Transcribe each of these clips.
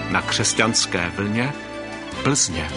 na Křesťanské vlně Plzně.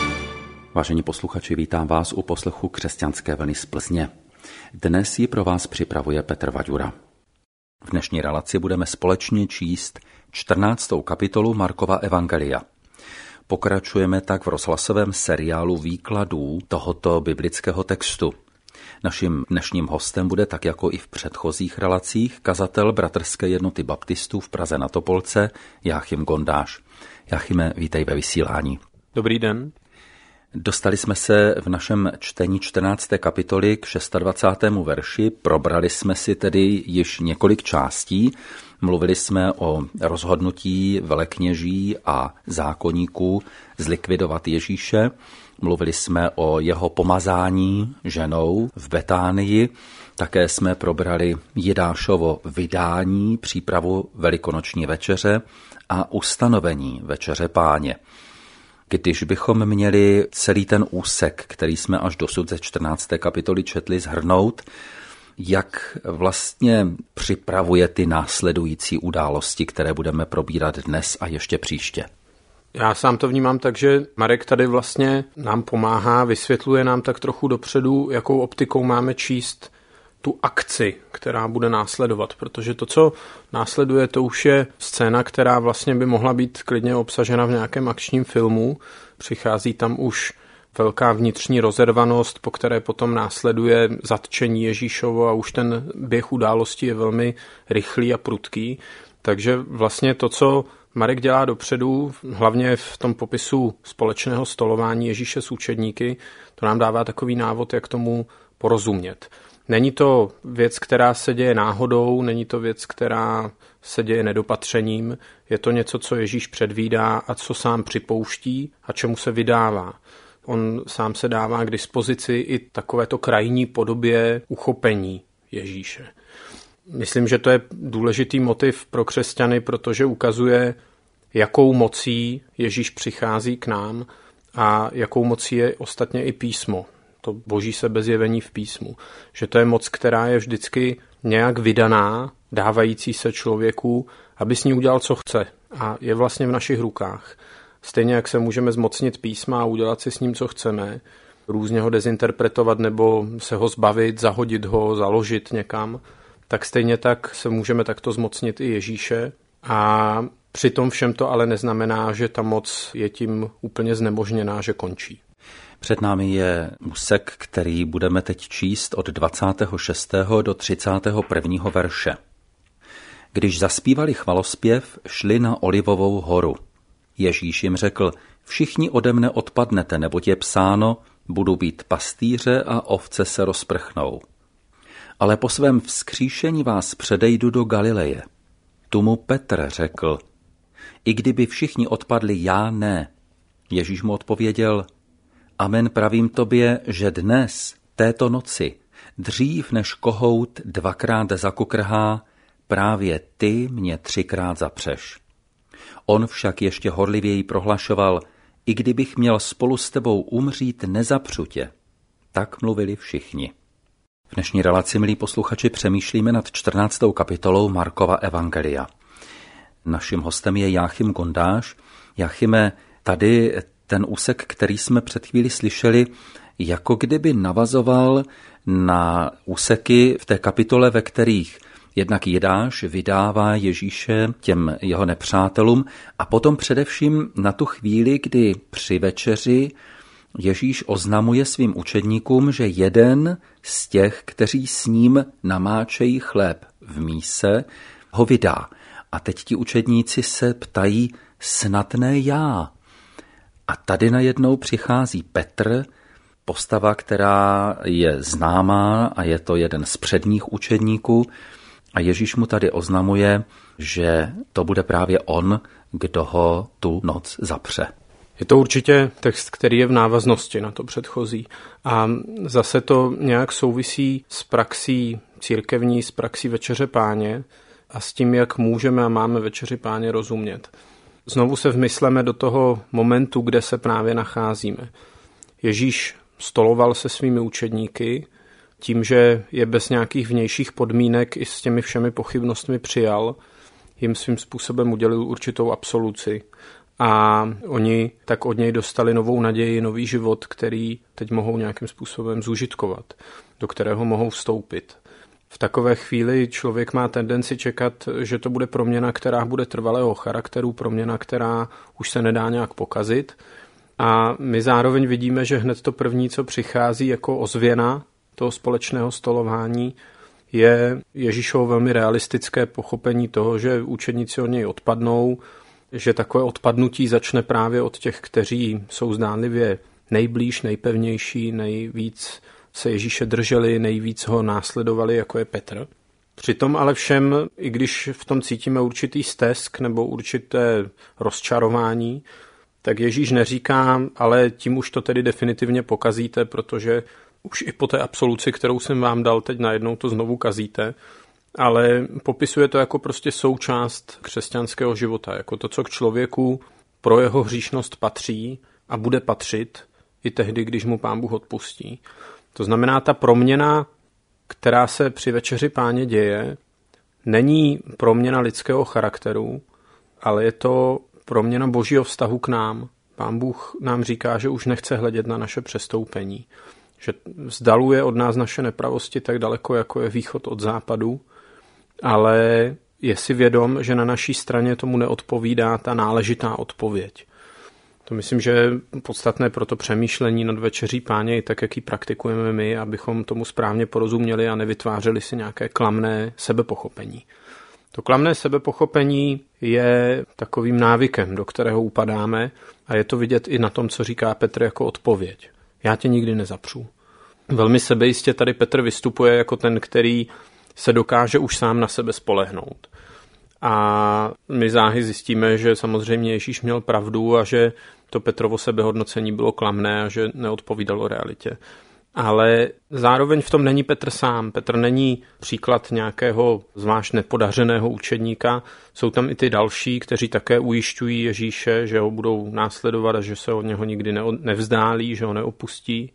Vážení posluchači, vítám vás u poslechu Křesťanské vlny z Plzně. Dnes ji pro vás připravuje Petr Vaďura. V dnešní relaci budeme společně číst 14. kapitolu Markova evangelia. Pokračujeme tak v rozhlasovém seriálu výkladů tohoto biblického textu. Naším dnešním hostem bude, tak jako i v předchozích relacích, kazatel Bratrské jednoty baptistů v Praze na Topolce Jáchym Gondáš. Jáchyme, vítej ve vysílání. Dobrý den. Dostali jsme se v našem čtení 14. kapitoly k 26. verši, probrali jsme si tedy již několik částí, mluvili jsme o rozhodnutí velekněží a zákonníků zlikvidovat Ježíše, mluvili jsme o jeho pomazání ženou v Betánii, také jsme probrali Jidášovo vydání, přípravu velikonoční večeře a ustanovení večeře Páně. Když bychom měli celý ten úsek, který jsme až dosud ze 14. kapitoly četli, shrnout, jak vlastně připravuje ty následující události, které budeme probírat dnes a ještě příště? Já sám to vnímám tak, že Marek tady vlastně nám pomáhá, vysvětluje nám tak trochu dopředu, jakou optikou máme číst tu akci, která bude následovat, protože to, co následuje, to už je scéna, která vlastně by mohla být klidně obsažena v nějakém akčním filmu. Přichází tam už velká vnitřní rozervanost, po které potom následuje zatčení Ježíšovo a už ten běh událostí je velmi rychlý a prudký. Takže vlastně to, co Marek dělá dopředu, hlavně v tom popisu společného stolování Ježíše s učedníky, to nám dává takový návod, jak tomu porozumět. Není to věc, která se děje náhodou, není to věc, která se děje nedopatřením, je to něco, co Ježíš předvídá a co sám připouští a čemu se vydává. On sám se dává k dispozici i takovéto krajní podobě uchopení Ježíše. Myslím, že to je důležitý motiv pro křesťany, protože ukazuje, jakou mocí Ježíš přichází k nám a jakou mocí je ostatně i písmo. To boží sebezjevení v písmu. Že to je moc, která je vždycky nějak vydaná, dávající se člověku, aby s ní udělal, co chce. A je vlastně v našich rukách. Stejně jak se můžeme zmocnit písma a udělat si s ním, co chceme, různě ho dezinterpretovat nebo se ho zbavit, zahodit ho, založit někam, tak stejně tak se můžeme takto zmocnit i Ježíše. A přitom všem to ale neznamená, že ta moc je tím úplně znemožněná, že končí. Před námi je úsek, který budeme teď číst od 26. do 31. verše. Když zaspívali chvalospěv, šli na Olivovou horu. Ježíš jim řekl, všichni ode mne odpadnete, neboť je psáno, budu být pastýře a ovce se rozprchnou. Ale po svém vzkříšení vás předejdu do Galileje. Tu mu Petr řekl, i kdyby všichni odpadli, já ne. Ježíš mu odpověděl, amen, pravím tobě, že dnes, této noci, dřív než kohout 2krát zakukrhá, právě ty mě 3krát zapřeš. On však ještě horlivěji prohlašoval, i kdybych měl spolu s tebou umřít, nezapřu tě. Tak mluvili všichni. V dnešní relaci, milí posluchači, přemýšlíme nad 14. kapitolou Markova evangelia. Naším hostem je Jáchym Gondáš. Jáchyme, tady ten úsek, který jsme před chvíli slyšeli, jako kdyby navazoval na úseky v té kapitole, ve kterých jednak Jidáš vydává Ježíše těm jeho nepřátelům a potom především na tu chvíli, kdy při večeři Ježíš oznamuje svým učedníkům, že jeden z těch, kteří s ním namáčejí chléb v míse, ho vydá. A teď ti učedníci se ptají, snad ne já. A tady najednou přichází Petr, postava, která je známá a je to jeden z předních učedníků. A Ježíš mu tady oznamuje, že to bude právě on, kdo ho tu noc zapře. Je to určitě text, který je v návaznosti na to předchozí. A zase to nějak souvisí s praxí církevní, s praxí večeře Páně a s tím, jak můžeme a máme večeři Páně rozumět. Znovu se vmysleme do toho momentu, kde se právě nacházíme. Ježíš stoloval se svými učedníky, tím, že je bez nějakých vnějších podmínek i s těmi všemi pochybnostmi přijal, jim svým způsobem udělil určitou absoluci. a oni tak od něj dostali novou naději, nový život, který teď mohou nějakým způsobem zúžitkovat, do kterého mohou vstoupit. V takové chvíli člověk má tendenci čekat, že to bude proměna, která bude trvalého charakteru, proměna, která už se nedá nějak pokazit. A my zároveň vidíme, že hned to první, co přichází jako ozvěna toho společného stolování, je Ježíšovo velmi realistické pochopení toho, že učedníci od něj odpadnou, že takové odpadnutí začne právě od těch, kteří jsou zdánlivě nejblíž, nejpevnější, nejvíc se Ježíše drželi, nejvíc ho následovali, jako je Petr. Přitom ale všem, i když v tom cítíme určitý stesk nebo určité rozčarování, tak Ježíš neříká, ale tím už to tedy definitivně pokazíte, protože už i po té absoluci, kterou jsem vám dal, teď najednou to znovu kazíte, ale popisuje to jako prostě součást křesťanského života, jako to, co k člověku pro jeho hříšnost patří a bude patřit i tehdy, když mu Pán Bůh odpustí. To znamená, ta proměna, která se při večeři Páně děje, není proměna lidského charakteru, ale je to proměna Božího vztahu k nám. Pán Bůh nám říká, že už nechce hledět na naše přestoupení, že vzdaluje od nás naše nepravosti tak daleko, jako je východ od západu, ale je si vědom, že na naší straně tomu neodpovídá ta náležitá odpověď. To myslím, že je podstatné pro to přemýšlení nad večeří Páně i tak, jak ji praktikujeme my, abychom tomu správně porozuměli a nevytvářeli si nějaké klamné sebepochopení. To klamné sebepochopení je takovým návykem, do kterého upadáme a je to vidět i na tom, co říká Petr jako odpověď. Já tě nikdy nezapřu. Velmi sebejistě tady Petr vystupuje jako ten, který se dokáže už sám na sebe spolehnout. A my záhy zjistíme, že samozřejmě Ježíš měl pravdu a že to Petrovo sebehodnocení bylo klamné a že neodpovídalo realitě. Ale zároveň v tom není Petr sám. Petr není příklad nějakého zvlášť nepodařeného učedníka. Jsou tam i ty další, kteří také ujišťují Ježíše, že ho budou následovat a že se od něho nikdy nevzdálí, že ho neopustí.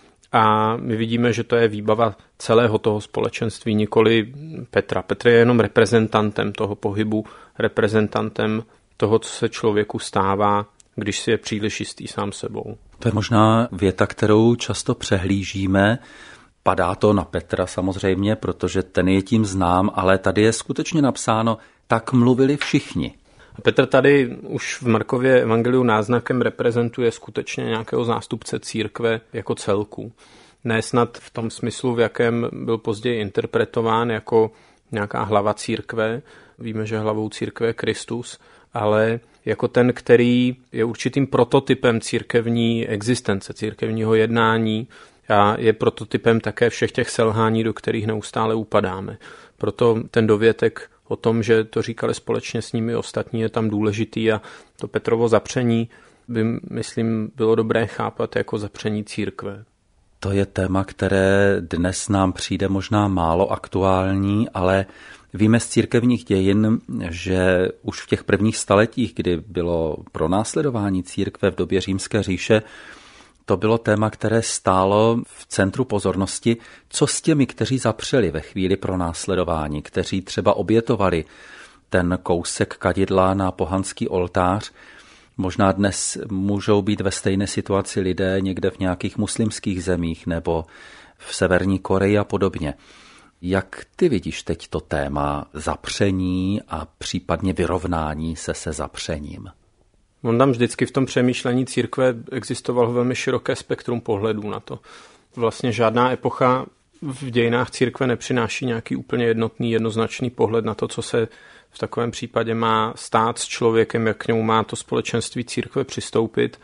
A my vidíme, že to je výbava celého toho společenství, nikoli Petra. Petr je jenom reprezentantem toho pohybu, reprezentantem toho, co se člověku stává, když si je příliš jistý sám sebou. To je možná věta, kterou často přehlížíme. Padá to na Petra samozřejmě, protože ten je tím znám, ale tady je skutečně napsáno, tak mluvili všichni. A Petr tady už v Markově evangeliu náznakem reprezentuje skutečně nějakého zástupce církve jako celku. Ne snad v tom smyslu, v jakém byl později interpretován jako nějaká hlava církve. Víme, že hlavou církve je Kristus, ale jako ten, který je určitým prototypem církevní existence, církevního jednání a je prototypem také všech těch selhání, do kterých neustále upadáme. Proto ten dovětek o tom, že to říkali společně s nimi ostatní, je tam důležitý a to Petrovo zapření by, myslím, bylo dobré chápat jako zapření církve. To je téma, které dnes nám přijde možná málo aktuální, ale víme z církevních dějin, že už v těch prvních staletích, kdy bylo pronásledování církve v době Římské říše, to bylo téma, které stálo v centru pozornosti, co s těmi, kteří zapřeli ve chvíli pronásledování, kteří třeba obětovali ten kousek kadidla na pohanský oltář. Možná dnes můžou být ve stejné situaci lidé někde v nějakých muslimských zemích nebo v Severní Koreji a podobně. Jak ty vidíš teď to téma zapření a případně vyrovnání se zapřením? On tam vždycky v tom přemýšlení církve existovalo velmi široké spektrum pohledů na to. Vlastně žádná epocha v dějinách církve nepřináší nějaký úplně jednotný, jednoznačný pohled na to, co se v takovém případě má stát s člověkem, jak k němu má to společenství církve přistoupit,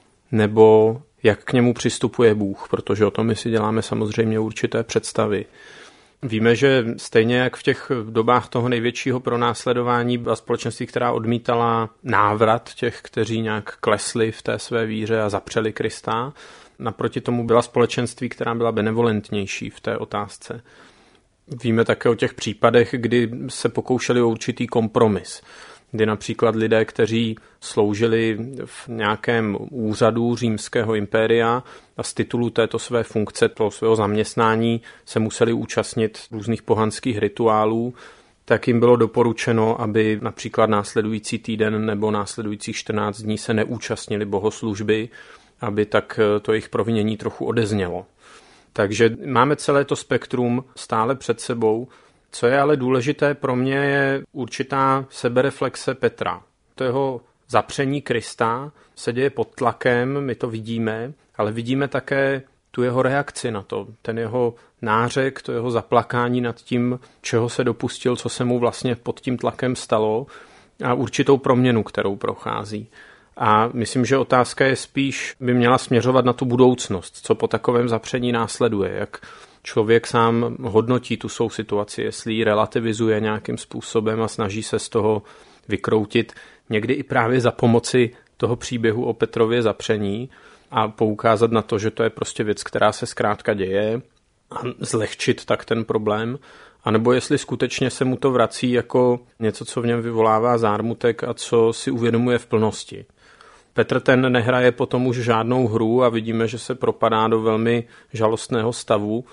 nebo jak k němu přistupuje Bůh, protože o tom my si děláme samozřejmě určité představy. Víme, že stejně jak v těch dobách toho největšího pronásledování byla společenství, která odmítala návrat těch, kteří nějak klesli v té své víře a zapřeli Krista, naproti tomu byla společenství, která byla benevolentnější v té otázce. Víme také o těch případech, kdy se pokoušeli o určitý kompromis, kdy například lidé, kteří sloužili v nějakém úřadu římského impéria a z titulu této své funkce, toho svého zaměstnání se museli účastnit různých pohanských rituálů, tak jim bylo doporučeno, aby například následující týden nebo následujících 14 dní se neúčastnili bohoslužby, aby tak to jejich provinění trochu odeznělo. Takže máme celé to spektrum stále před sebou. Co je ale důležité pro mě, je určitá sebereflexe Petra. To jeho zapření Krista se děje pod tlakem, my to vidíme, ale vidíme také tu jeho reakci na to, ten jeho nářek, to jeho zaplakání nad tím, čeho se dopustil, co se mu vlastně pod tím tlakem stalo a určitou proměnu, kterou prochází. A myslím, že otázka je spíš, by měla směřovat na tu budoucnost, co po takovém zapření následuje, jak člověk sám hodnotí tu svou situaci, jestli ji relativizuje nějakým způsobem a snaží se z toho vykroutit, někdy i právě za pomoci toho příběhu o Petrově zapření a poukázat na to, že to je prostě věc, která se zkrátka děje a zlehčit tak ten problém, anebo jestli skutečně se mu to vrací jako něco, co v něm vyvolává zármutek a co si uvědomuje v plnosti. Petr ten nehraje potom už žádnou hru a vidíme, že se propadá do velmi žalostného stavu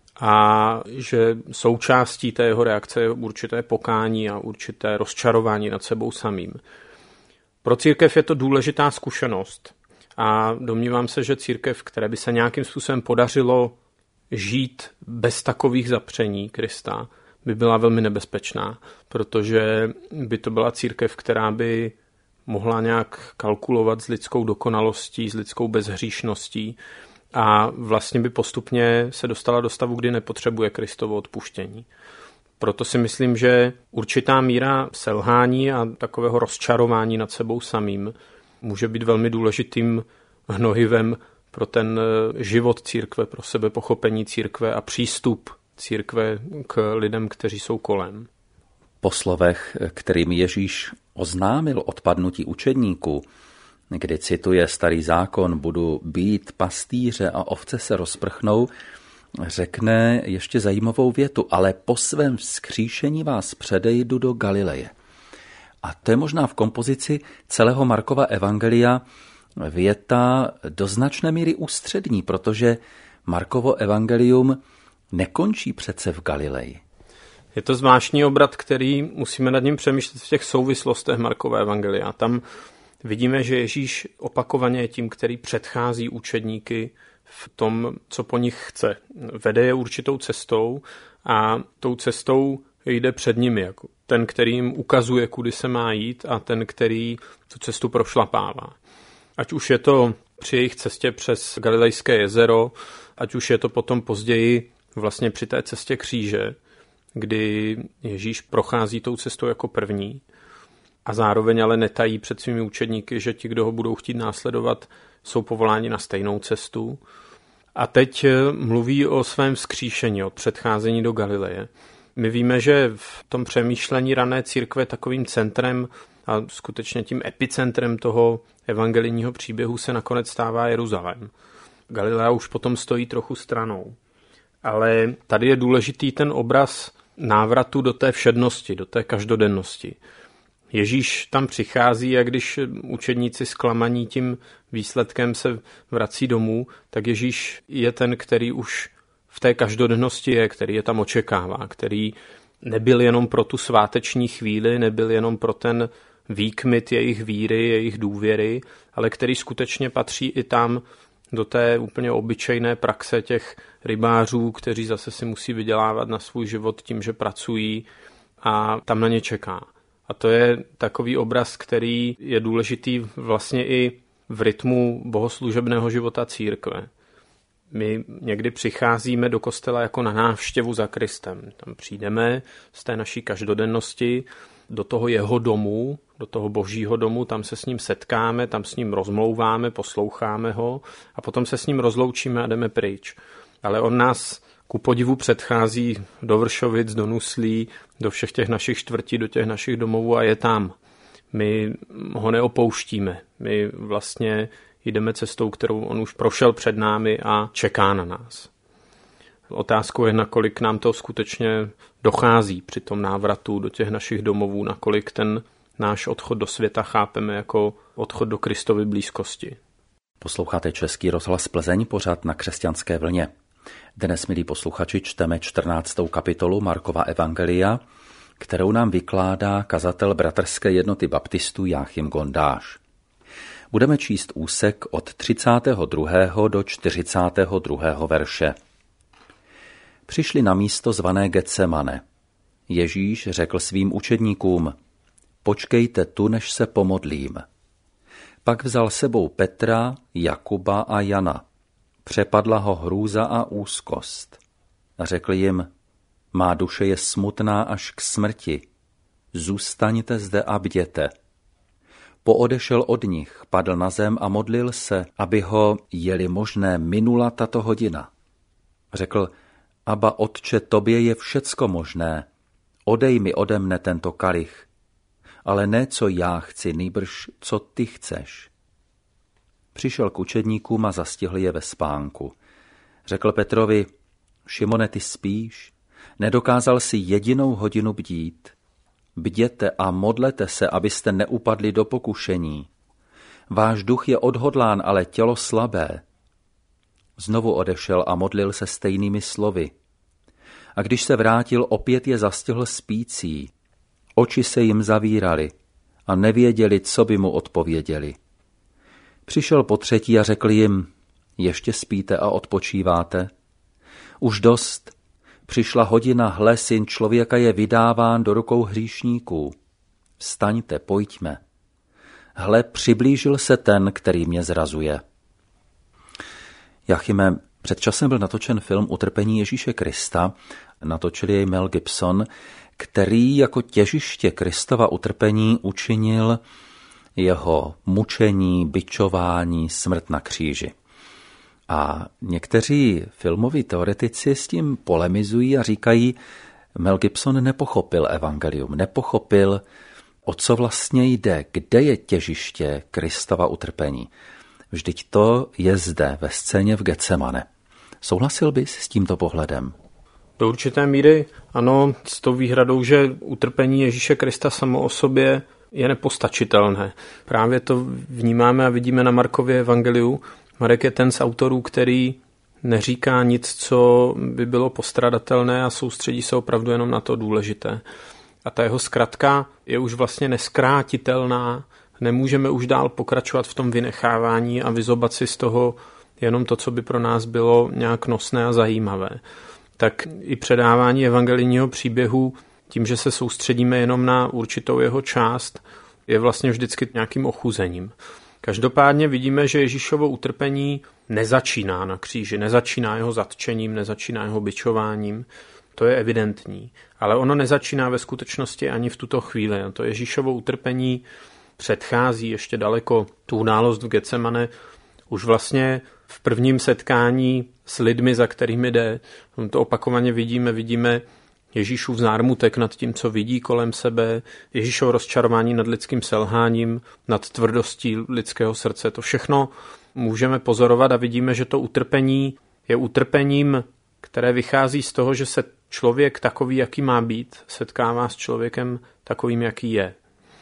a že součástí té jeho reakce je určité pokání a určité rozčarování nad sebou samým. Pro církev je to důležitá zkušenost a domnívám se, že církev, které by se nějakým způsobem podařilo žít bez takových zapření Krista, by byla velmi nebezpečná, protože by to byla církev, která by mohla nějak kalkulovat s lidskou dokonalostí, s lidskou bezhříšností a vlastně by postupně se dostala do stavu, kdy nepotřebuje Kristovo odpuštění. Proto si myslím, že určitá míra selhání a takového rozčarování nad sebou samým může být velmi důležitým hnojivem pro ten život církve, pro sebepochopení církve a přístup církve k lidem, kteří jsou kolem. Po slovech, kterým Ježíš oznámil odpadnutí učedníků, kdy cituje Starý zákon, budu být pastýře a ovce se rozprchnou, řekne ještě zajímavou větu, ale po svém vzkříšení vás předejdu do Galileje. A to je možná v kompozici celého Markova evangelia věta do značné míry ústřední, protože Markovo evangelium nekončí přece v Galileji. Je to zvláštní obrat, který musíme nad ním přemýšlet v těch souvislostech Markova evangelia. Tam vidíme, že Ježíš opakovaně je tím, který předchází učedníky v tom, co po nich chce. Vede je určitou cestou a tou cestou jde před nimi, jako ten, který jim ukazuje, kudy se má jít a ten, který tu cestu prošlapává. Ať už je to při jejich cestě přes Galilejské jezero, ať už je to potom později vlastně při té cestě kříže, kdy Ježíš prochází tou cestou jako první a zároveň ale netají před svými učedníky, že ti, kdo ho budou chtít následovat, jsou povoláni na stejnou cestu. A teď mluví o svém vzkříšení, o předcházení do Galileje. My víme, že v tom přemýšlení rané církve takovým centrem a skutečně tím epicentrem toho evangelijního příběhu se nakonec stává Jeruzalém. Galilea už potom stojí trochu stranou. Ale tady je důležitý ten obraz návratu do té všednosti, do té každodennosti. Ježíš tam přichází a když učedníci zklamaní tím výsledkem se vrací domů, tak Ježíš je ten, který už v té každodennosti je, který je tam očekává, který nebyl jenom pro tu sváteční chvíli, nebyl jenom pro ten výkmit jejich víry, jejich důvěry, ale který skutečně patří i tam do té úplně obyčejné praxe těch rybářů, kteří zase si musí vydělávat na svůj život tím, že pracují a tam na ně čeká. A to je takový obraz, který je důležitý vlastně i v rytmu bohoslužebného života církve. My někdy přicházíme do kostela jako na návštěvu za Kristem. Tam přijdeme z té naší každodennosti do toho jeho domu, do toho božího domu, tam se s ním setkáme, tam s ním rozmlouváme, posloucháme ho a potom se s ním rozloučíme a jdeme pryč. Ale on nás ku podivu předchází do Vršovic, do Nuslí, do všech těch našich čtvrtí, do těch našich domovů a je tam. My ho neopouštíme. My vlastně jdeme cestou, kterou on už prošel před námi a čeká na nás. Otázkou je, nakolik nám to skutečně dochází při tom návratu do těch našich domovů, nakolik ten náš odchod do světa chápeme jako odchod do Kristovy blízkosti. Posloucháte Český rozhlas Plzeň, pořad na Křesťanské vlně. Dnes, milí posluchači, čteme 14. kapitolu Markova evangelia kterou nám vykládá kazatel Bratrské jednoty baptistů Jáchym Gondáš. Budeme číst úsek od 32. do 42. verše. Přišli na místo zvané Getsemane. Ježíš řekl svým učedníkům: počkejte tu, než se pomodlím. Pak vzal sebou Petra, Jakuba a Jana. Přepadla ho hrůza a úzkost. A řekl jim: má duše je smutná až k smrti. Zůstaňte zde a bděte. Poodešel od nich, padl na zem a modlil se, aby ho, je-li možné, minula tato hodina. Řekl: Abba, Otče, tobě je všecko možné. Odej mi ode mne tento kalich. Ale ne, co já chci, nýbrž, co ty chceš. Přišel k učedníkům a zastihl je ve spánku. Řekl Petrovi: Šimone, ty spíš? Nedokázal si jedinou hodinu bdít? Bděte a modlete se, abyste neupadli do pokušení. Váš duch je odhodlán, ale tělo slabé. Znovu odešel a modlil se stejnými slovy. A když se vrátil, opět je zastihl spící. Oči se jim zavíraly a nevěděli, co by mu odpověděli. Přišel po třetí a řekl jim: ještě spíte a odpočíváte? Už dost. Přišla hodina, hle, Syn člověka je vydáván do rukou hříšníků. Vstaňte, pojďme. Hle, přiblížil se ten, který mě zrazuje. Jáchyme, před časem byl natočen film Utrpení Ježíše Krista, natočil jej Mel Gibson, který jako těžiště Kristova utrpení učinil jeho mučení, bičování, smrt na kříži. A někteří filmoví teoretici s tím polemizují a říkají: Mel Gibson nepochopil evangelium, nepochopil, o co vlastně jde, kde je těžiště Kristova utrpení. Vždyť to je zde ve scéně v Getsemane. Souhlasil bys s tímto pohledem? Do určité míry ano, s tou výhradou, že utrpení Ježíše Krista samo o sobě je nepostačitelné. Právě to vnímáme a vidíme na Markově evangeliu. Marek je ten z autorů, který neříká nic, co by bylo postradatelné a soustředí se opravdu jenom na to důležité. A ta jeho zkratka je už vlastně neskrátitelná, nemůžeme už dál pokračovat v tom vynechávání a vyzobat si z toho jenom to, co by pro nás bylo nějak nosné a zajímavé. Tak i předávání evangelijního příběhu, tím, že se soustředíme jenom na určitou jeho část, je vlastně vždycky nějakým ochuzením. Každopádně vidíme, že Ježíšovo utrpení nezačíná na kříži, nezačíná jeho zatčením, nezačíná jeho bičováním, to je evidentní. Ale ono nezačíná ve skutečnosti ani v tuto chvíli. To Ježíšovo utrpení předchází ještě daleko tu událost v Getsemane. Už vlastně v prvním setkání s lidmi, za kterými jde, to opakovaně vidíme Ježíšův zármutek nad tím, co vidí kolem sebe, Ježíšovo rozčarování nad lidským selháním, nad tvrdostí lidského srdce. To všechno můžeme pozorovat a vidíme, že to utrpení je utrpením, které vychází z toho, že se člověk takový, jaký má být, setkává s člověkem takovým, jaký je.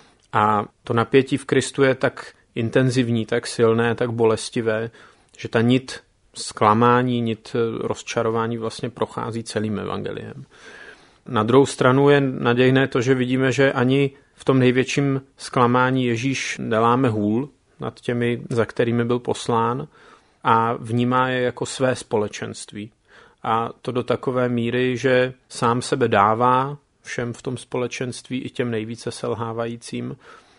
A to napětí v Kristu je tak intenzivní, tak silné, tak bolestivé, že ta nit zklamání, nit rozčarování vlastně prochází celým evangeliem. Na druhou stranu je nadějné to, že vidíme, že ani v tom největším zklamání Ježíš neláme hůl nad těmi, za kterými byl poslán, a vnímá je jako své společenství. A to do takové míry, že sám sebe dává všem v tom společenství, i těm nejvíce selhávajícím,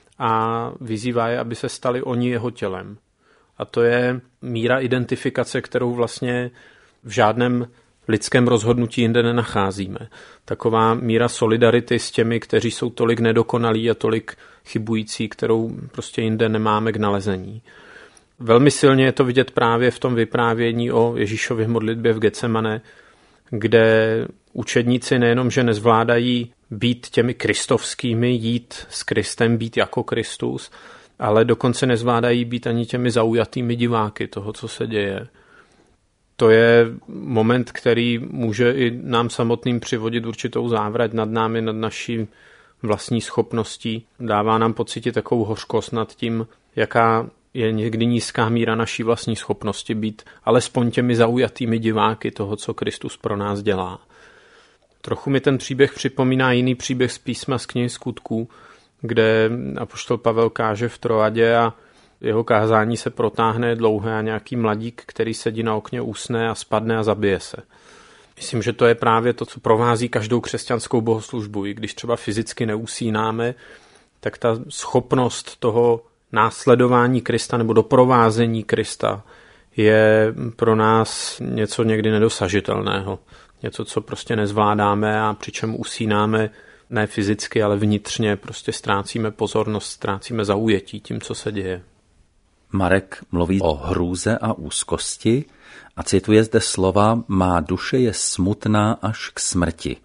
a vyzývá je, aby se stali oni jeho tělem. A to je míra identifikace, kterou vlastně v žádném lidském rozhodnutí jinde nenacházíme. Taková míra solidarity s těmi, kteří jsou tolik nedokonalí a tolik chybující, kterou prostě jinde nemáme k nalezení. Velmi silně je to vidět právě v tom vyprávění o Ježíšově modlitbě v Getsemane, kde učedníci nejenom, že nezvládají být těmi kristovskými, jít s Kristem, být jako Kristus, ale dokonce nezvládají být ani těmi zaujatými diváky toho, co se děje. To je moment, který může i nám samotným přivodit určitou závrať nad námi, nad naší vlastní schopností. Dává nám pocítit takovou hořkost nad tím, jaká je někdy nízká míra naší vlastní schopnosti být alespoň těmi zaujatými diváky toho, co Kristus pro nás dělá. Trochu mi ten příběh připomíná jiný příběh z písma z knihy Skutků, kde apoštol Pavel káže v Troadě a jeho kázání se protáhne dlouhé a nějaký mladík, který sedí na okně, usne a spadne a zabije se. Myslím, že to je právě to, co provází každou křesťanskou bohoslužbu. I když třeba fyzicky neusínáme, tak ta schopnost toho následování Krista nebo doprovázení Krista je pro nás něco někdy nedosažitelného. Něco, co prostě nezvládáme a přičem usínáme ne fyzicky, ale vnitřně prostě ztrácíme pozornost, ztrácíme zaujetí tím, co se děje. Marek mluví o hrůze a úzkosti a cituje zde slova: má duše je smutná až k smrti.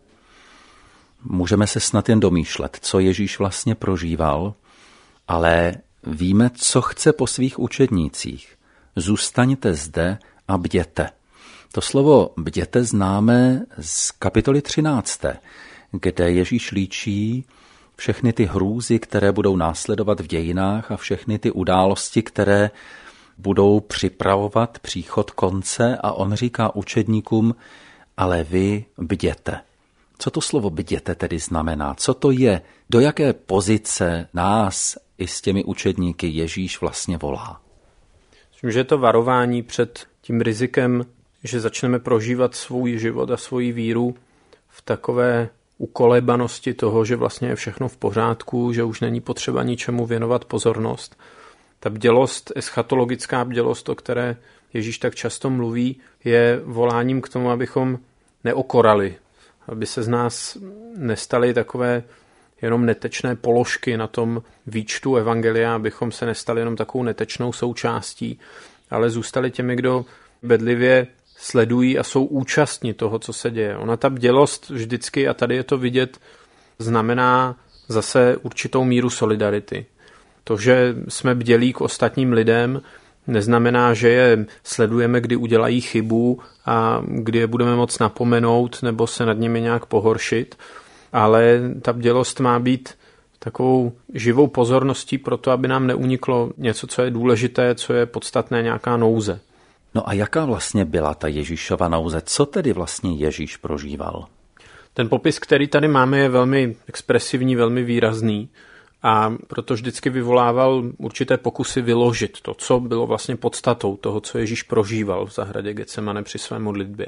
Můžeme se snad jen domýšlet, co Ježíš vlastně prožíval, ale víme, co chce po svých učednících. Zůstaňte zde a bděte. To slovo bděte známe z kapitoly 13., kde Ježíš líčí všechny ty hrůzy, které budou následovat v dějinách a všechny ty události, které budou připravovat příchod konce, a on říká učedníkům, ale vy bděte. Co to slovo bděte tedy znamená? Co to je? Do jaké pozice nás i s těmi učedníky Ježíš vlastně volá? Myslím, že je to varování před tím rizikem, že začneme prožívat svůj život a svoji víru v takové ukolebanosti toho, že vlastně je všechno v pořádku, že už není potřeba ničemu věnovat pozornost. Ta bdělost, eschatologická bdělost, o které Ježíš tak často mluví, je voláním k tomu, abychom neokorali, aby se z nás nestaly takové jenom netečné položky na tom výčtu evangelia, abychom se nestali jenom takovou netečnou součástí, ale zůstali těmi, kdo bedlivě sledují a jsou účastní toho, co se děje. Ona ta bdělost vždycky, a tady je to vidět, znamená zase určitou míru solidarity. To, že jsme bdělí k ostatním lidem, neznamená, že je sledujeme, kdy udělají chybu a kdy je budeme moct napomenout nebo se nad nimi nějak pohoršit, ale ta bdělost má být takovou živou pozorností pro to, aby nám neuniklo něco, co je důležité, co je podstatné, nějaká nouze. No a jaká vlastně byla ta Ježíšova nouze? Co tedy vlastně Ježíš prožíval? Ten popis, který tady máme, je velmi expresivní, velmi výrazný a proto vždycky vyvolával určité pokusy vyložit to, co bylo vlastně podstatou toho, co Ježíš prožíval v zahradě Getsemane při své modlitbě.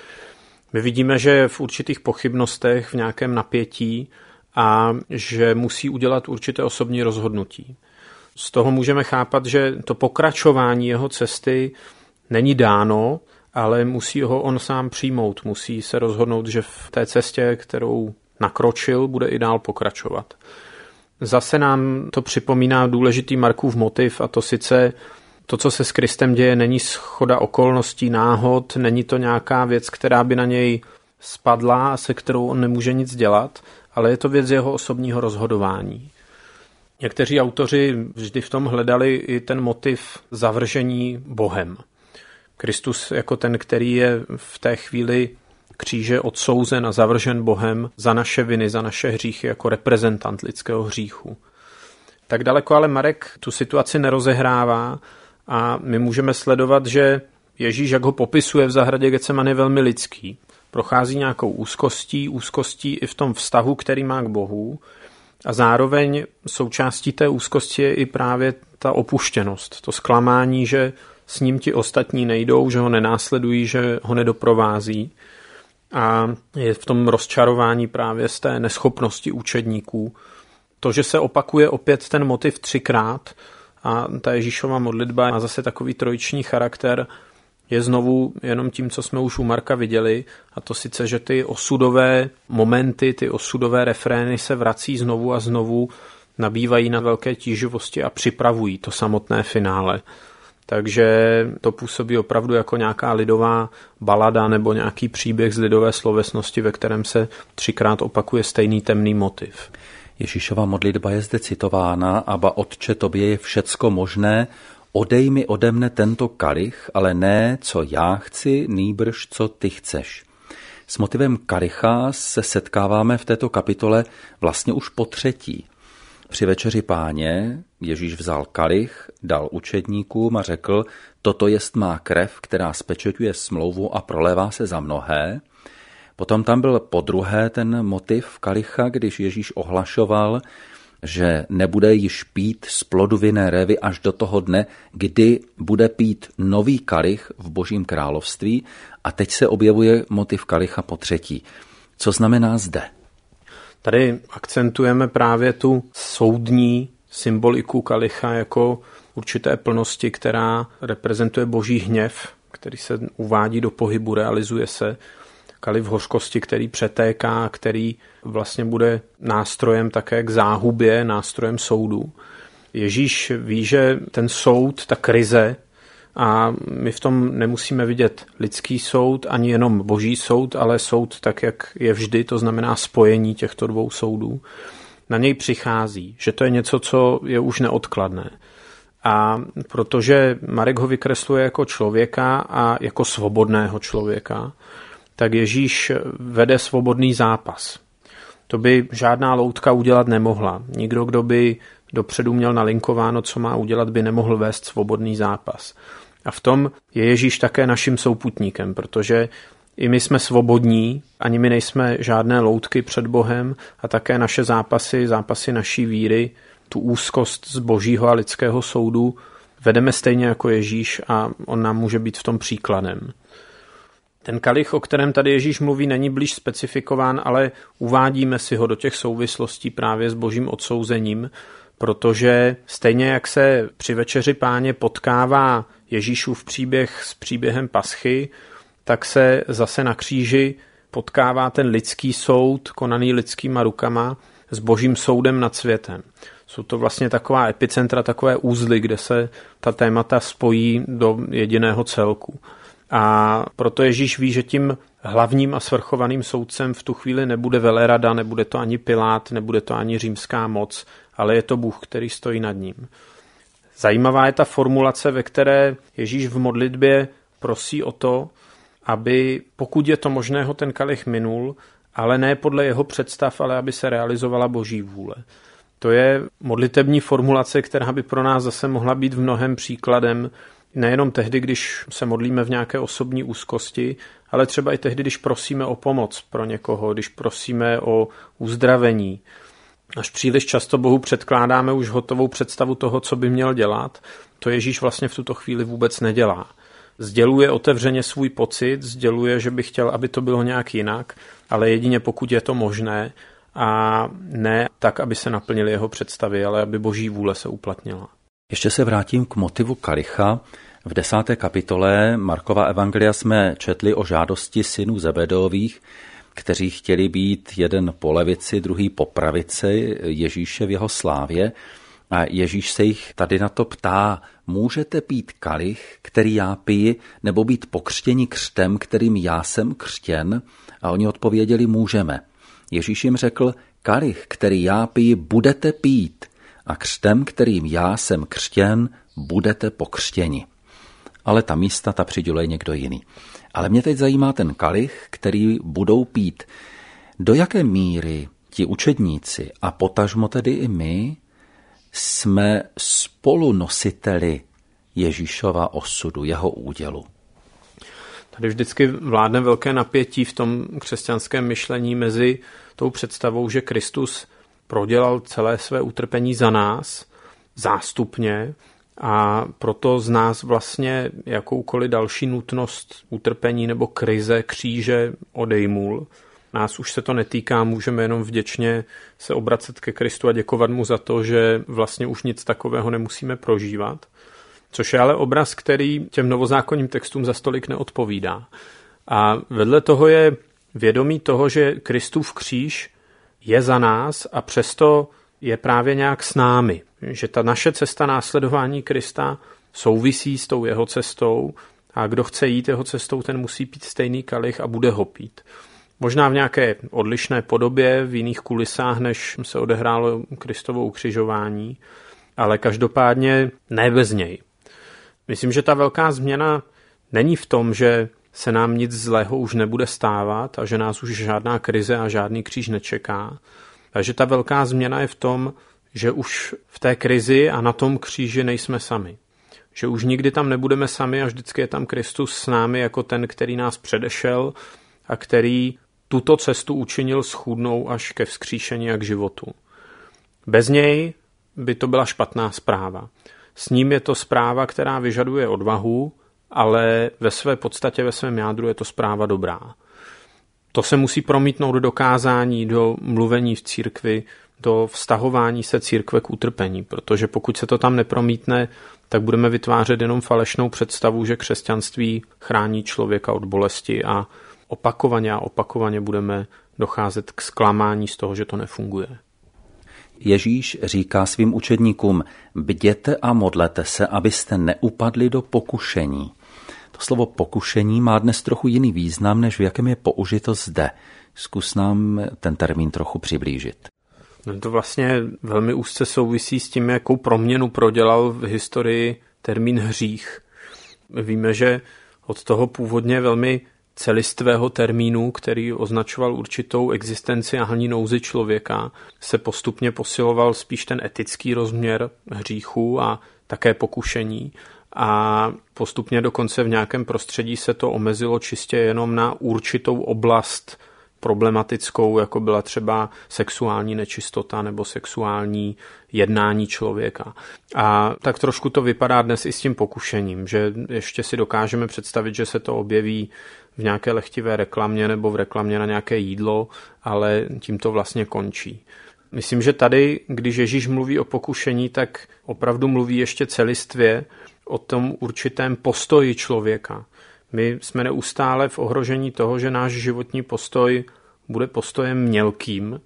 My vidíme, že je v určitých pochybnostech, v nějakém napětí a že musí udělat určité osobní rozhodnutí. Z toho můžeme chápat, že to pokračování jeho cesty není dáno, ale musí ho on sám přijmout. Musí se rozhodnout, že v té cestě, kterou nakročil, bude i dál pokračovat. Zase nám to připomíná důležitý Markův motiv, a to sice to, co se s Kristem děje, není shoda okolností, náhod, není to nějaká věc, která by na něj spadla a se kterou on nemůže nic dělat, ale je to věc jeho osobního rozhodování. Někteří autoři vždy v tom hledali i ten motiv zavržení Bohem. Kristus jako ten, který je v té chvíli kříže odsouzen a zavržen Bohem za naše viny, za naše hříchy, jako reprezentant lidského hříchu. Tak daleko ale Marek tu situaci nerozehrává a my můžeme sledovat, že Ježíš, jak ho popisuje v zahradě Getsemane, je velmi lidský. Prochází nějakou úzkostí i v tom vztahu, který má k Bohu, a zároveň součástí té úzkosti je i právě ta opuštěnost, to zklamání, že s ním ti ostatní nejdou, že ho nenásledují, že ho nedoprovází. A je v tom rozčarování právě z té neschopnosti učedníků. To, že se opakuje opět ten motiv 3krát a ta Ježíšova modlitba má zase takový trojiční charakter, je znovu jenom tím, co jsme už u Marka viděli, a to sice, že ty osudové momenty, ty osudové refrény se vrací znovu a znovu, nabývají na velké tíživosti a připravují to samotné finále. Takže to působí opravdu jako nějaká lidová balada nebo nějaký příběh z lidové slovesnosti, ve kterém se 3krát opakuje stejný temný motiv. Ježíšova modlitba je zde citována: Aba Otče, tobě je všecko možné, odej mi ode mne tento kalich, ale ne, co já chci, nýbrž, co ty chceš. S motivem kalicha se setkáváme v této kapitole vlastně už po třetí. Při večeři Páně Ježíš vzal kalich, dal učedníkům a řekl: toto jest má krev, která spečeťuje smlouvu a prolévá se za mnohé. Potom tam byl podruhé ten motiv kalicha, když Ježíš ohlašoval, že nebude již pít z plodu vinné révy až do toho dne, kdy bude pít nový kalich v Božím království. A teď se objevuje motiv kalicha po třetí. Co znamená zde? Tady akcentujeme právě tu soudní symboliku kalicha jako určité plnosti, která reprezentuje Boží hněv, který se uvádí do pohybu, realizuje se. Kalich hořkosti, který přetéká, který vlastně bude nástrojem také k záhubě, nástrojem soudu. Ježíš ví, že ten soud, ta krize, a my v tom nemusíme vidět lidský soud, ani jenom Boží soud, ale soud tak, jak je vždy, to znamená spojení těchto dvou soudů, na něj přichází, že to je něco, co je už neodkladné. A protože Marek ho vykresluje jako člověka a jako svobodného člověka, tak Ježíš vede svobodný zápas. To by žádná loutka udělat nemohla. Nikdo, kdo by dopředu měl nalinkováno, co má udělat, by nemohl vést svobodný zápas. A v tom je Ježíš také naším souputníkem, protože i my jsme svobodní, ani my nejsme žádné loutky před Bohem a také naše zápasy naší víry, tu úzkost z Božího a lidského soudu vedeme stejně jako Ježíš a on nám může být v tom příkladem. Ten kalich, o kterém tady Ježíš mluví, není blíž specifikován, ale uvádíme si ho do těch souvislostí právě s Božím odsouzením, protože stejně jak se při večeři Páně potkává Ježíšův příběh s příběhem paschy, tak se zase na kříži potkává ten lidský soud, konaný lidskýma rukama, s Božím soudem nad světem. Jsou to vlastně taková epicentra, takové uzly, kde se ta témata spojí do jediného celku. A proto Ježíš ví, že tím hlavním a svrchovaným soudcem v tu chvíli nebude velerada, nebude to ani Pilát, nebude to ani římská moc, ale je to Bůh, který stojí nad ním. Zajímavá je ta formulace, ve které Ježíš v modlitbě prosí o to, aby, pokud je to možné, ho ten kalich minul, ale ne podle jeho představ, ale aby se realizovala Boží vůle. To je modlitební formulace, která by pro nás zase mohla být v mnohem příkladem, nejenom tehdy, když se modlíme v nějaké osobní úzkosti, ale třeba i tehdy, když prosíme o pomoc pro někoho, když prosíme o uzdravení. Až příliš často Bohu předkládáme už hotovou představu toho, co by měl dělat, to Ježíš vlastně v tuto chvíli vůbec nedělá. Sděluje otevřeně svůj pocit, sděluje, že by chtěl, aby to bylo nějak jinak, ale jedině pokud je to možné a ne tak, aby se naplnily jeho představy, ale aby Boží vůle se uplatnila. Ještě se vrátím k motivu kalicha. V 10. kapitole Markova evangelia jsme četli o žádosti synů Zebedových, kteří chtěli být jeden po levici, druhý po pravici Ježíše v jeho slávě. A Ježíš se jich tady na to ptá, můžete pít kalich, který já piji, nebo být pokřtěni křtem, kterým já jsem křtěn? A oni odpověděli, můžeme. Ježíš jim řekl, kalich, který já piji, budete pít, a křtem, kterým já jsem křtěn, budete pokřtěni. Ale ta místa, ta přiděluje někdo jiný. Ale mě teď zajímá ten kalich, který budou pít. Do jaké míry ti učedníci, a potažmo tedy i my, jsme spolunositeli Ježíšova osudu, jeho údělu? Tady vždycky vládne velké napětí v tom křesťanském myšlení mezi tou představou, že Kristus prodělal celé své utrpení za nás, zástupně, a proto z nás vlastně jakoukoliv další nutnost utrpení nebo krize, kříže odejmul. Nás už se to netýká, můžeme jenom vděčně se obracet ke Kristu a děkovat mu za to, že vlastně už nic takového nemusíme prožívat. Což je ale obraz, který těm novozákonním textům za stolik neodpovídá. A vedle toho je vědomí toho, že Kristův kříž je za nás a přesto je právě nějak s námi. Že ta naše cesta následování Krista souvisí s tou jeho cestou a kdo chce jít jeho cestou, ten musí pít stejný kalich a bude ho pít. Možná v nějaké odlišné podobě, v jiných kulisách, než se odehrálo Kristovo ukřižování, ale každopádně ne bez něj. Myslím, že ta velká změna není v tom, že se nám nic zlého už nebude stávat a že nás už žádná krize a žádný kříž nečeká. A že ta velká změna je v tom, že už v té krizi a na tom kříži nejsme sami. Že už nikdy tam nebudeme sami a vždycky je tam Kristus s námi jako ten, který nás předešel a který tuto cestu učinil schůdnou až ke vzkříšení a k životu. Bez něj by to byla špatná zpráva. S ním je to zpráva, která vyžaduje odvahu, ale ve své podstatě, ve svém jádru je to zpráva dobrá. To se musí promítnout do kázání, do mluvení v církvi, do vztahování se církve k utrpení, protože pokud se to tam nepromítne, tak budeme vytvářet jenom falešnou představu, že křesťanství chrání člověka od bolesti a opakovaně budeme docházet k zklamání z toho, že to nefunguje. Ježíš říká svým učedníkům, bděte a modlete se, abyste neupadli do pokušení. To slovo pokušení má dnes trochu jiný význam, než v jakém je použito zde. Zkus nám ten termín trochu přiblížit. No to vlastně velmi úzce souvisí s tím, jakou proměnu prodělal v historii termín hřích. Víme, že od toho původně velmi celistvého termínu, který označoval určitou existenci a hlavní nouzi člověka, se postupně posiloval spíš ten etický rozměr hříchu a také pokušení. A postupně dokonce v nějakém prostředí se to omezilo čistě jenom na určitou oblast problematickou, jako byla třeba sexuální nečistota nebo sexuální jednání člověka. A tak trošku to vypadá dnes i s tím pokušením, že ještě si dokážeme představit, že se to objeví v nějaké lehtivé reklamě nebo v reklamě na nějaké jídlo, ale tím to vlastně končí. Myslím, že tady, když Ježíš mluví o pokušení, tak opravdu mluví ještě celistvě o tom určitém postoji člověka. My jsme neustále v ohrožení toho, že náš životní postoj bude postojem mělkým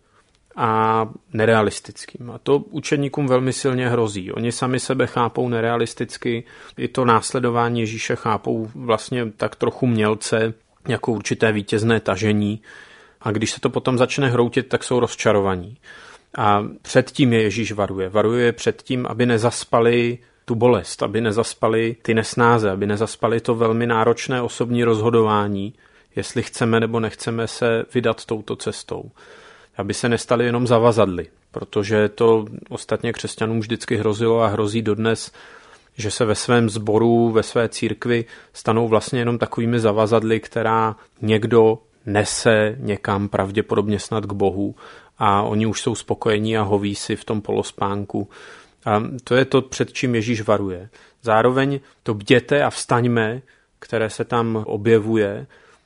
a nerealistickým. A to učedníkům velmi silně hrozí. Oni sami sebe chápou nerealisticky, i to následování Ježíše chápou vlastně tak trochu mělce, jako určité vítězné tažení. A když se to potom začne hroutit, tak jsou rozčarovaní. A předtím je Ježíš varuje. Varuje před tím, aby nezaspali tu bolest, aby nezaspali ty nesnáze, aby nezaspali to velmi náročné osobní rozhodování, jestli chceme nebo nechceme se vydat touto cestou. Aby se nestali jenom zavazadly, protože to ostatně křesťanům vždycky hrozilo a hrozí dodnes, že se ve svém sboru, ve své církvi stanou vlastně jenom takovými zavazadly, která někdo nese někam pravděpodobně snad k Bohu a oni už jsou spokojení a hoví si v tom polospánku. A to je to, před čím Ježíš varuje. Zároveň to bděte a vstaňme, které se tam objevuje,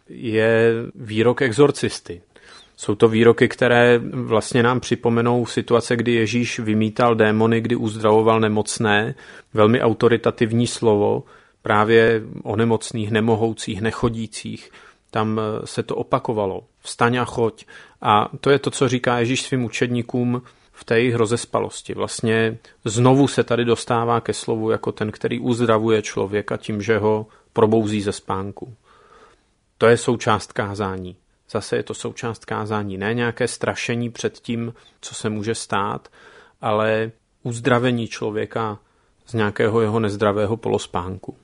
je výrok exorcisty. Jsou to výroky, které vlastně nám připomenou situace, kdy Ježíš vymítal démony, kdy uzdravoval nemocné, velmi autoritativní slovo, právě o nemocných, nemohoucích, nechodících. Tam se to opakovalo. Vstaň a choď. A to je to, co říká Ježíš svým učedníkům v té jejich rozespalosti. Vlastně znovu se tady dostává ke slovu jako ten, který uzdravuje člověka tím, že ho probouzí ze spánku. To je součást kázání. Zase je to součást kázání. Ne nějaké strašení před tím, co se může stát, ale uzdravení člověka z nějakého jeho nezdravého polospánku.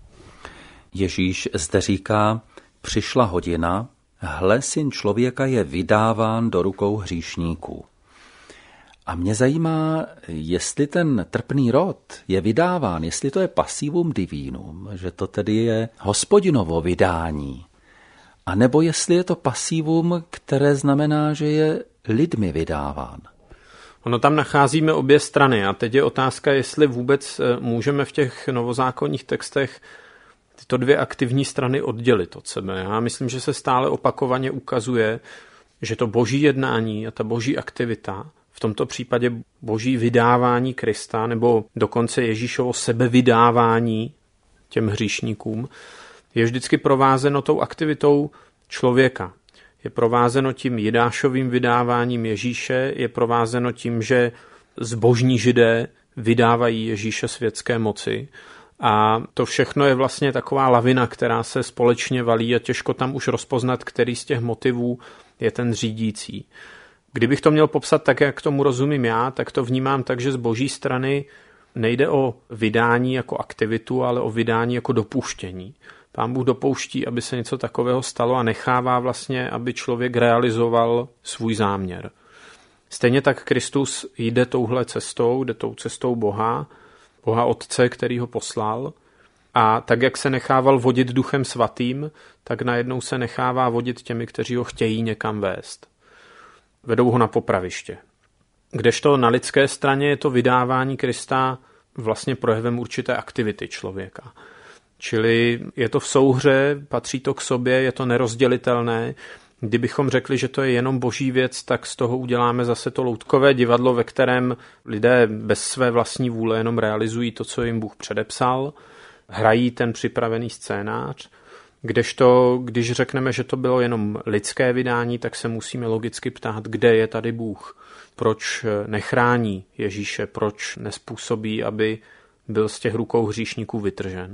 Ježíš zde říká, přišla hodina, hle, syn člověka je vydáván do rukou hříšníků. A mě zajímá, jestli ten trpný rod je vydáván, jestli to je passivum divinum, že to tedy je Hospodinovo vydání, a nebo jestli je to passivum, které znamená, že je lidmi vydáván. Ono tam nacházíme obě strany a teď je otázka, jestli vůbec můžeme v těch novozákonních textech tyto dvě aktivní strany oddělit od sebe. Já myslím, že se stále opakovaně ukazuje, že to boží jednání a ta boží aktivita, v tomto případě boží vydávání Krista nebo dokonce Ježíšovo sebevydávání těm hříšníkům, je vždycky provázeno tou aktivitou člověka. Je provázeno tím Jidášovým vydáváním Ježíše, je provázeno tím, že zbožní Židé vydávají Ježíše světské moci. A to všechno je vlastně taková lavina, která se společně valí a těžko tam už rozpoznat, který z těch motivů je ten řídící. Kdybych to měl popsat tak, jak tomu rozumím já, tak to vnímám tak, že z boží strany nejde o vydání jako aktivitu, ale o vydání jako dopuštění. Pán Bůh dopouští, aby se něco takového stalo a nechává vlastně, aby člověk realizoval svůj záměr. Stejně tak Kristus jde touhle cestou, jde tou cestou Boha Otce, který ho poslal A tak, jak se nechával vodit Duchem Svatým, tak najednou se nechává vodit těmi, kteří ho chtějí někam vést. Vedou ho na popraviště. Kdežto na lidské straně je to vydávání Krista vlastně projevem určité aktivity člověka. Čili je to v souhře, patří to k sobě, je to nerozdělitelné. Kdybychom řekli, že to je jenom boží věc, tak z toho uděláme zase to loutkové divadlo, ve kterém lidé bez své vlastní vůle jenom realizují to, co jim Bůh předepsal, hrají ten připravený scénář. Kdežto, když řekneme, že to bylo jenom lidské vydání, tak se musíme logicky ptát, kde je tady Bůh. Proč nechrání Ježíše, proč nespůsobí, aby byl z těch rukou hříšníků vytržen.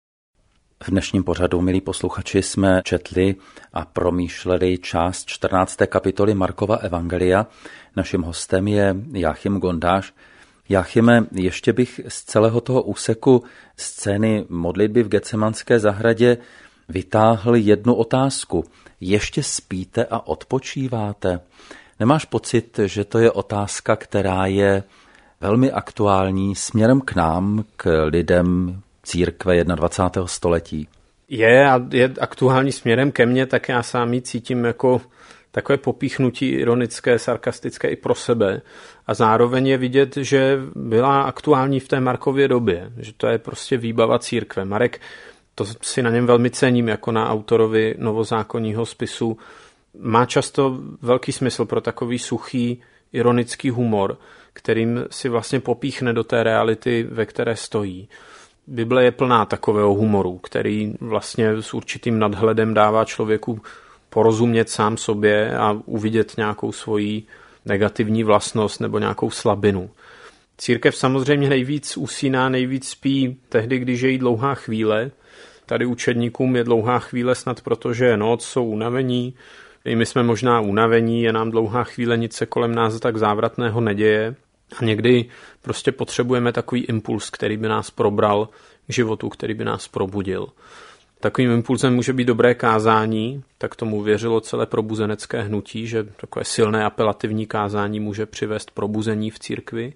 V dnešním pořadu, milí posluchači, jsme četli a promýšleli část 14. kapitoly Markova evangelia. Naším hostem je Jáchym Gondáš. Jáchyme, ještě bych z celého toho úseku scény modlitby v Getsemanské zahradě vytáhl jednu otázku. Ještě spíte a odpočíváte? Nemáš pocit, že to je otázka, která je velmi aktuální směrem k nám, k lidem církve 21. století? Je aktuální směrem ke mně, tak já sám ji cítím jako takové popíchnutí ironické, sarkastické i pro sebe. A zároveň je vidět, že byla aktuální v té Markově době, že to je prostě výbava církve. Marek, to si na něm velmi cením jako na autorovi novozákonního spisu, má často velký smysl pro takový suchý, ironický humor, kterým si vlastně popíchne do té reality, ve které stojí. Bible je plná takového humoru, který vlastně s určitým nadhledem dává člověku porozumět sám sobě a uvidět nějakou svoji negativní vlastnost nebo nějakou slabinu. Církev samozřejmě nejvíc usíná, nejvíc spí tehdy, když je jí dlouhá chvíle. Tady učedníkům je dlouhá chvíle snad protože je noc, jsou unavení. I my jsme možná unavení, je nám dlouhá chvíle, nic se kolem nás tak závratného neděje. A někdy prostě potřebujeme takový impuls, který by nás probral k životu, který by nás probudil. Takovým impulsem může být dobré kázání, tak tomu věřilo celé probuzenecké hnutí, že takové silné apelativní kázání může přivést probuzení v církvi.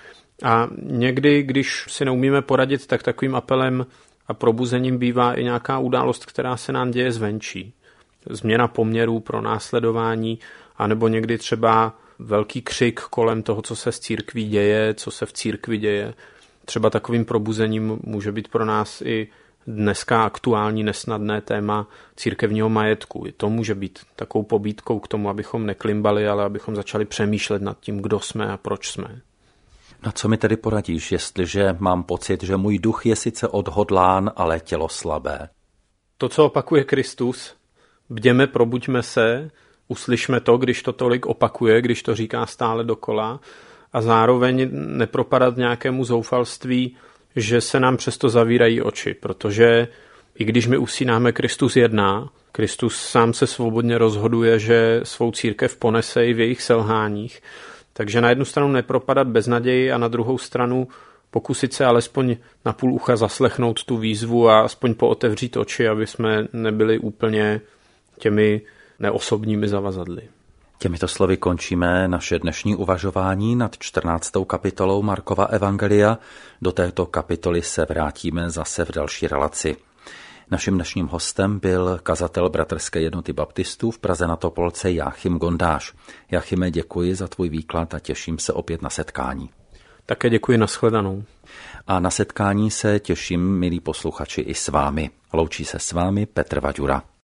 A někdy, když si neumíme poradit, tak takovým apelem a probuzením bývá i nějaká událost, která se nám děje zvenčí. Změna poměrů pro následování, anebo někdy třeba velký křik kolem toho, co se s církví děje, co se v církvi děje. Třeba takovým probuzením může být pro nás i dneska aktuální nesnadné téma církevního majetku. I to může být takovou pobídkou k tomu, abychom neklimbali, ale abychom začali přemýšlet nad tím, kdo jsme a proč jsme. Na co mi tedy poradíš, jestliže mám pocit, že můj duch je sice odhodlán, ale tělo slabé? To, co opakuje Kristus, bděme, probuďme se, uslyšme to, když to tolik opakuje, když to říká stále dokola a zároveň nepropadat nějakému zoufalství, že se nám přesto zavírají oči, protože i když my usínáme, Kristus jedná, Kristus sám se svobodně rozhoduje, že svou církev ponese i v jejich selháních, takže na jednu stranu nepropadat beznaději a na druhou stranu pokusit se alespoň na půl ucha zaslechnout tu výzvu a aspoň pootevřít oči, aby jsme nebyli úplně těmi neosobními zavazadly. Těmito slovy končíme naše dnešní uvažování nad 14. kapitolou Markova evangelia. Do této kapitoly se vrátíme zase v další relaci. Naším dnešním hostem byl kazatel Bratrské jednoty baptistů v Praze na Topolce Jáchym Gondáš. Jáchyme, děkuji za tvůj výklad a těším se opět na setkání. Také děkuji, nashledanou. A na setkání se těším, milí posluchači, i s vámi. Loučí se s vámi Petr Vaďura.